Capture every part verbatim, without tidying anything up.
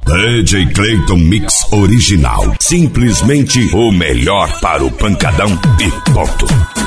D J Clayton Mix Original. Simplesmente o melhor para o pancadão e ponto.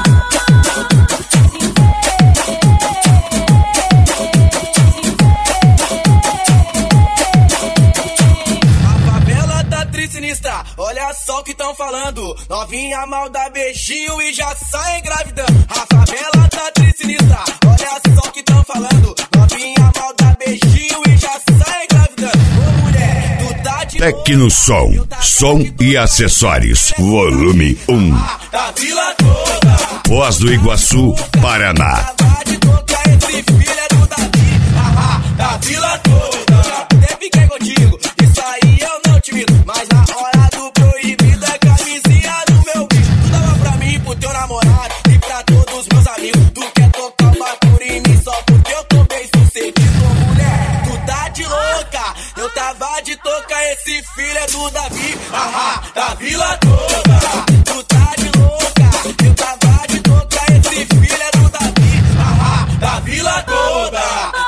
A favela tá triste sinistra, olha só o que tão falando. Novinha mal dá beijinho e já sai engravidando. A favela tá triste sinistra, olha só o que tão falando. Novinha mal dá beijinho e já sai engravidando. Ô mulher, tu tá de Tecnosom, som e acessórios, volume um. da vila toda. Foz do Iguaçu, Paraná. Tava de tocar esse filho é do Davi. Ah, ah, da vila toda. Já até fiquei contigo, isso aí eu não te minto. Mas na hora do proibido é camisinha no meu bicho. Tu dava pra mim, pro teu namorado e pra todos meus amigos. Tu quer tocar bagulho em mim só porque eu tô bem sucedido. Mulher, tu tá de louca. Eu tava de tocar esse filho é do Davi. Ah, ah, da vila toda. Tu tá de louca. Eu tava de tocar esse filho é do Davi. Ah, ah, da vila toda.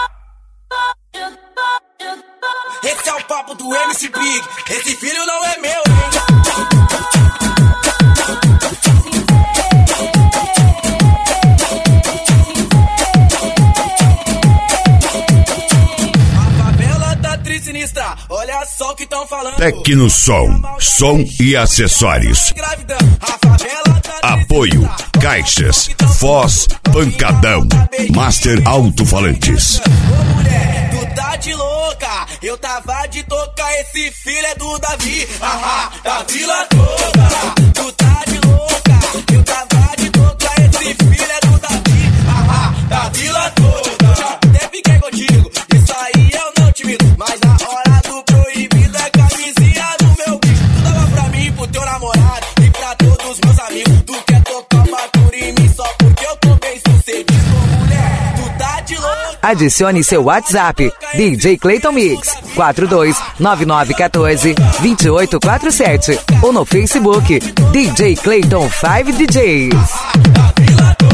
Esse é o papo do M C Big. Esse filho não é meu, hein? A favela tá triste sinistra, olha só o que tão falando. Tecnosom, som e acessórios. Engravidando. A favela tá Apoio, caixas, Foz, pancadão, Master Alto-Falantes. Ô mulher, tu tá de louca. Eu tava de tocar esse filho é do Davi. Ah, ah, da vila toda. Tu tá de louca. Eu tava de tocar esse filho é do Davi. Ah, ah, da vila toda. Já até fiquei contigo, isso aí eu não te minto. Mas na hora do proibido é camisinha no meu bicho. Tu dava pra mim, pro teu namorado e pra todos meus amigos. Tu quer tocar bagulho em mim só porque eu tô bem sucedido. Mulher, tu tá de louca. Adicione seu WhatsApp, D J Clayton Mix, quatro dois nove nove um quatro, dois oito quatro sete, ou no Facebook, D J Clayton cinco D Js. Da vila toda.